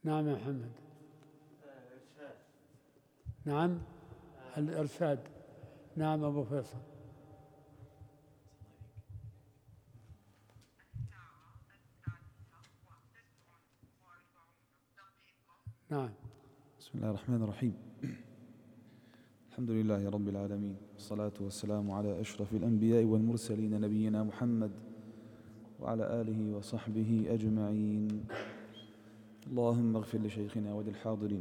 نعم يا محمد. نعم الإرشاد. نعم أبو فيصل. نعم. بسم الله الرحمن الرحيم. الحمد لله رب العالمين، والصلاة والسلام على أشرف الأنبياء والمرسلين نبينا محمد وعلى آله وصحبه أجمعين. اللهم اغفر لشيخنا وللحاضرين.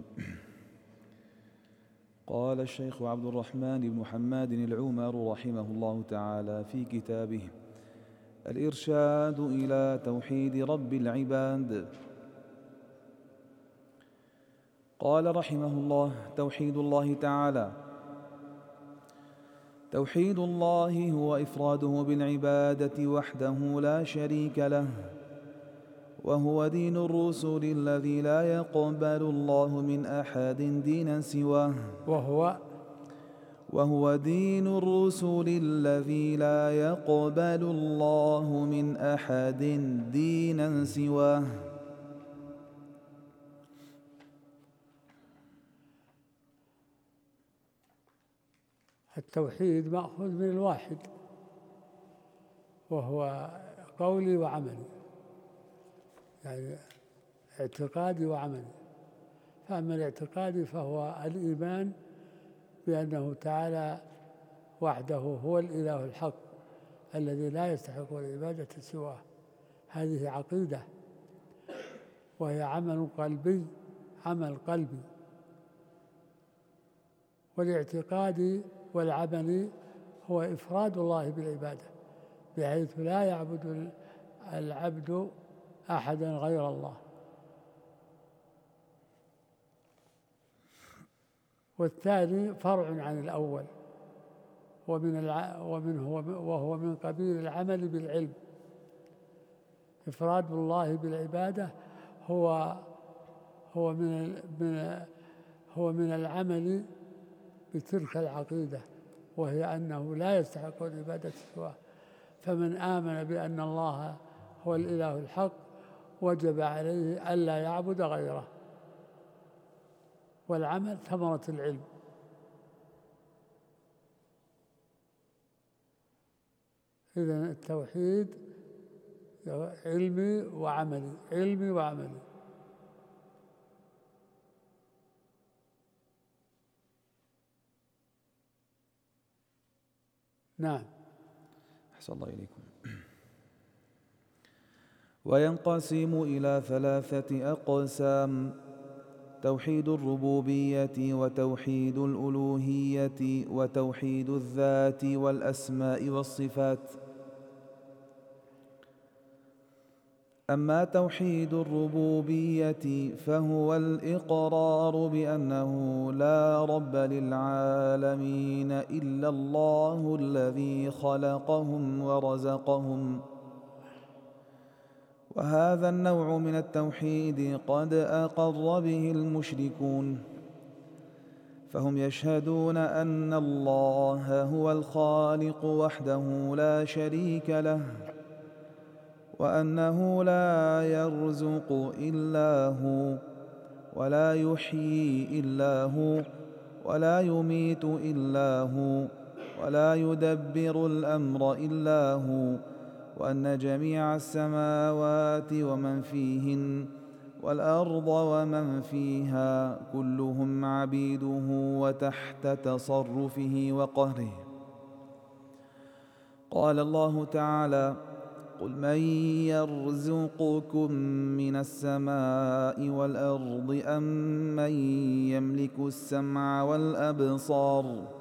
قال الشيخ عبد الرحمن بن حماد العمر رحمه الله تعالى في كتابه الإرشاد إلى توحيد رب العباد، قال رحمه الله: توحيد الله تعالى. توحيد الله هو إفراده بالعبادة وحده لا شريك له، وهو دين الرسل الذي لا يقبل الله من أحد دينا سواه. وهو دين الرسل الذي لا يقبل الله من أحد دينا سواه. التوحيد مأخوذ من الواحد، وهو قولي وعملي، يعني اعتقادي وعملي. فأما الاعتقادي فهو الإيمان بأنه تعالى وحده هو الإله الحق الذي لا يستحق العبادة سواه. هذه عقيدة، وهي عمل قلبي، عمل قلبي. والاعتقاد والعمل هو إفراد الله بالعبادة، بحيث لا يعبد العبد أحدا غير الله. والثاني فرع عن الأول، وهو من قبيل العمل بالعلم. إفراد الله بالعبادة هو من العمل بتلك العقيدة، وهي أنه لا يستحق العبادة سواه. فمن آمن بأن الله هو الإله الحق وجب عليه ألا يعبد غيره. والعمل ثمرة العلم. إذن التوحيد علمي وعملي، علمي وعملي. نعم. أحسن الله إليكم. وينقسم إلى 3 أقسام: توحيد الربوبية، وتوحيد الألوهية، وتوحيد الذات والأسماء والصفات. أما توحيد الربوبية فهو الإقرار بأنه لا رب للعالمين إلا الله الذي خلقهم ورزقهم. وهذا النوع من التوحيد قد أقر به المشركون، فهم يشهدون أن الله هو الخالق وحده لا شريك له، وأنه لا يرزق إلا هو، ولا يحيي إلا هو، ولا يميت إلا هو، ولا يدبر الأمر إلا هو، وأن جميع السماوات ومن فيهن والأرض ومن فيها كلهم عبيده وتحت تصرفه وقهره. قال الله تعالى: قل من يرزقكم من السماء والأرض أم من يملك السمع والأبصار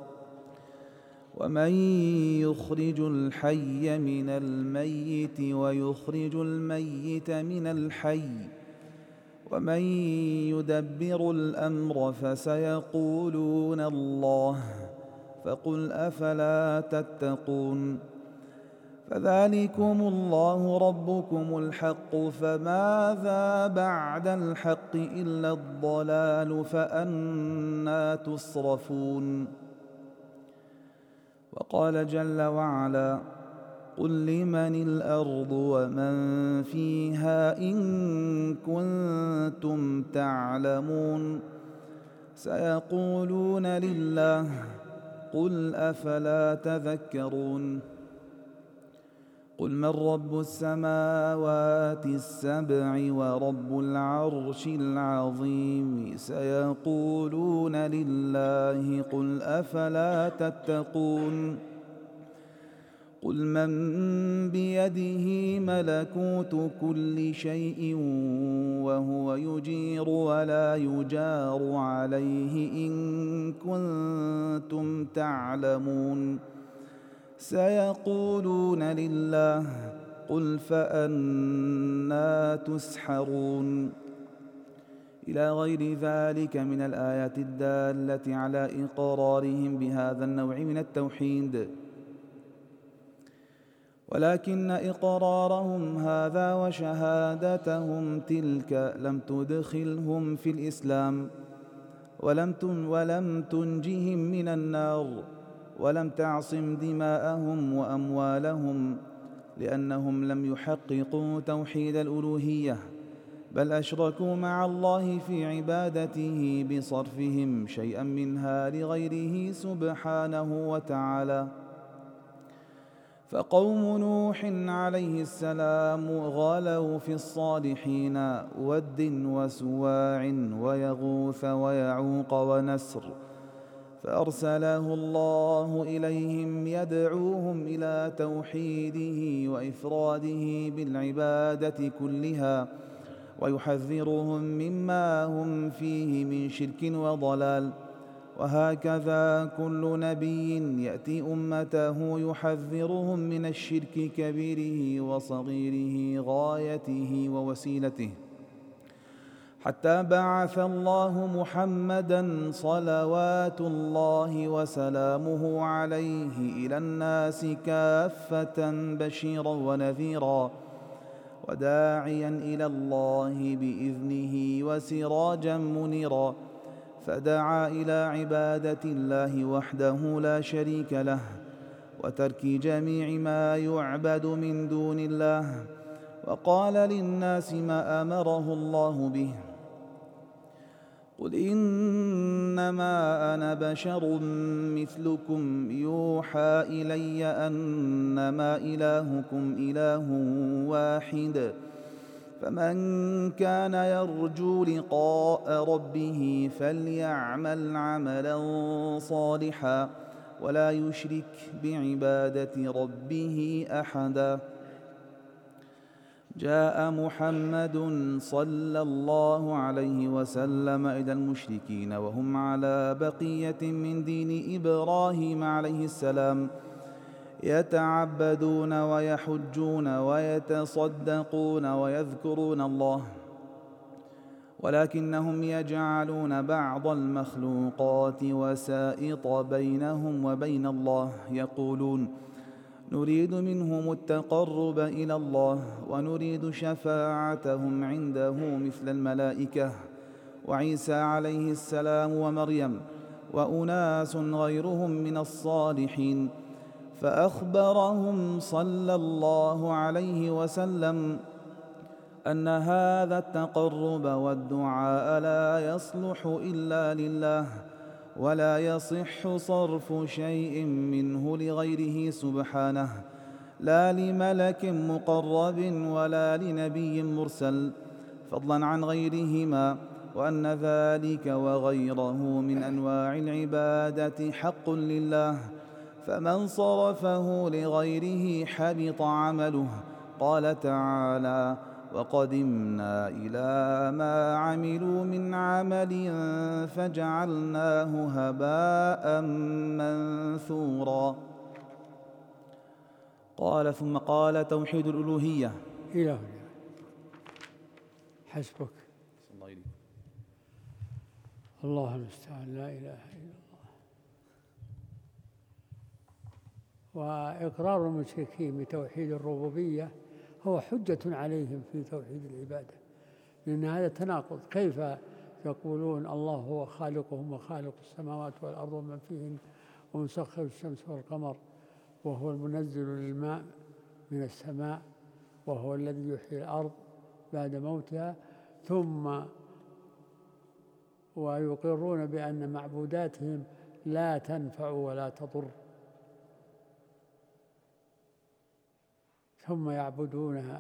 ومن يخرج الحي من الميت ويخرج الميت من الحي ومن يدبر الأمر فسيقولون الله فقل أفلا تتقون. فذلكم الله ربكم الحق، فماذا بعد الحق إلا الضلال، فأنى تصرفون. وقال جل وعلا: قل لمن الأرض ومن فيها إن كنتم تعلمون سيقولون لله قل أفلا تذكرون قل من رب السماوات السبع ورب العرش العظيم سيقولون لله قل أفلا تتقون قل من بيده ملكوت كل شيء وهو يجير ولا يجار عليه إن كنتم تعلمون سيقولون لله قل فأنى تسحرون إلى غير ذلك من الآيات الدالة على إقرارهم بهذا النوع من التوحيد، ولكن إقرارهم هذا وشهادتهم تلك لم تدخلهم في الإسلام ولم تنجهم من النار ولم تعصم دماءهم وأموالهم، لأنهم لم يحققوا توحيد الألوهية، بل أشركوا مع الله في عبادته بصرفهم شيئا منها لغيره سبحانه وتعالى. فقوم نوح عليه السلام غلوا في الصالحين ود وسواع ويغوث ويعوق ونسر، فأرسله الله إليهم يدعوهم إلى توحيده وإفراده بالعبادة كلها، ويحذرهم مما هم فيه من شرك وضلال. وهكذا كل نبي يأتي أمته يحذرهم من الشرك كبيره وصغيره غايته ووسيلته، حتى بعث الله محمدًا صلوات الله وسلامه عليه إلى الناس كافة بشيرًا ونذيرًا وداعيًا إلى الله بإذنه وسراجًا منيرًا، فدعا إلى عبادة الله وحده لا شريك له وترك جميع ما يعبد من دون الله، وقال للناس ما أمره الله به: قل إنما أنا بشر مثلكم يوحى إلي أنما إلهكم إله واحد، فمن كان يرجو لقاء ربه فليعمل عملا صالحا ولا يشرك بعبادة ربه أحدا. جاء محمد صلى الله عليه وسلم إلى المشركين وهم على بقية من دين إبراهيم عليه السلام، يتعبدون ويحجون ويتصدقون ويذكرون الله، ولكنهم يجعلون بعض المخلوقات وسائط بينهم وبين الله، يقولون: نريد منهم التقرب إلى الله ونريد شفاعتهم عنده مثل الملائكة وعيسى عليه السلام ومريم وأناس غيرهم من الصالحين. فأخبرهم صلى الله عليه وسلم أن هذا التقرب والدعاء لا يصلح إلا لله، ولا يصح صرف شيء منه لغيره سبحانه، لا لملك مقرب ولا لنبي مرسل، فضلا عن غيرهما، وأن ذلك وغيره من أنواع العبادة حق لله، فمن صرفه لغيره حبط عمله. قال تعالى: وقدمنا إلى ما عملوا من عمل فجعلناه هباء منثورا. قال ثم قال: توحيد الألوهية. إله حسبك. الله المستعان، لا إله إلا الله. وإقرار المشركين بتوحيد الربوبية هو حجة عليهم في توحيد العبادة، لأن هذا تناقض. كيف يقولون الله هو خالقهم وخالق السماوات والأرض ومن فيهن ومسخر الشمس والقمر وهو المنزل للماء من السماء، وهو الذي يحيي الأرض بعد موتها، ثم ويقرون بأن معبوداتهم لا تنفع ولا تضر، ثم يعبدونها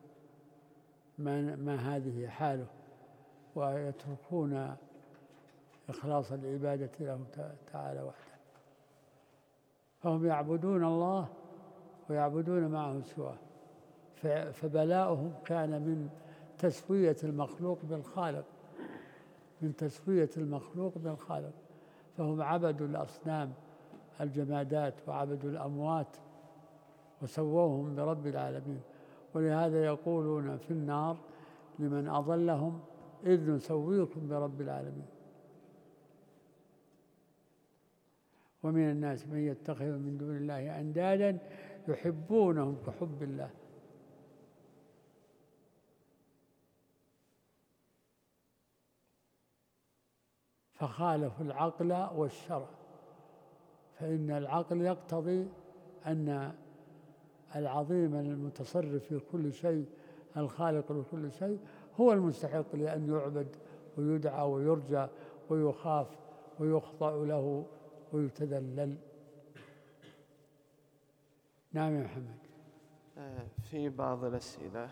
ما هذه حاله، ويتركون إخلاص العبادة له تعالى وحده. فهم يعبدون الله ويعبدون معه سواه، فبلاؤهم كان من تسوية المخلوق بالخالق، من تسوية المخلوق بالخالق. فهم عبدوا الأصنام الجمادات وعبدوا الأموات وسووهم برب العالمين. ولهذا يقولون في النار لمن أضلهم إذ نسويكم برب العالمين. ومن الناس من يتخذ من دون الله أندادا يحبونهم كحب الله. فخالفوا العقل والشرع، فإن العقل يقتضي أن العظيم المتصرف في كل شيء الخالق لكل شيء هو المستحق لأن يعبد ويدعى ويرجى ويخاف ويخضع له ويتذلل. نعم يا محمد. في بعض الأسئلة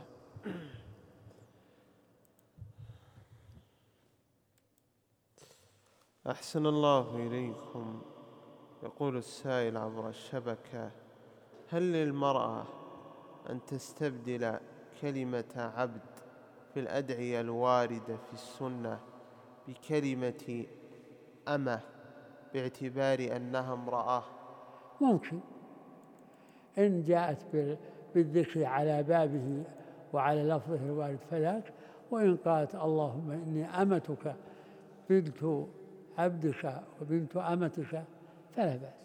أحسن الله إليكم. يقول السائل عبر الشبكة: هل للمرأة أن تستبدل كلمة عبد في الأدعية الواردة في السنة بكلمة أمة باعتبار أنها امرأة؟ ممكن إن جاءت بالذكر على بابه وعلى لفظه الوارد فذاك، وإن قالت اللهم إني أمتك بنت عبدك وبنت أمتك فلا بأس.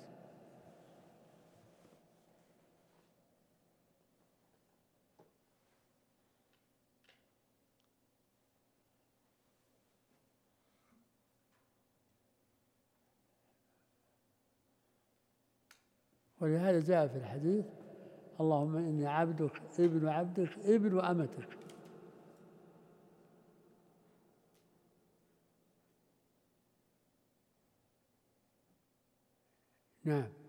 ولهذا جاء في الحديث اللهم إني عبدك ابن عبدك ابن أمتك. نعم.